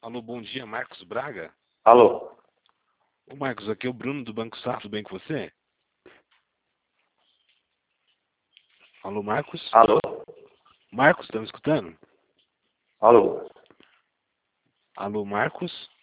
Alô, bom dia, Marcos Braga? Alô? Ô Marcos, aqui é o Bruno do Banco Safra, tudo bem com você? Alô, Marcos? Alô? Marcos, tá me escutando? Alô? Alô, Marcos?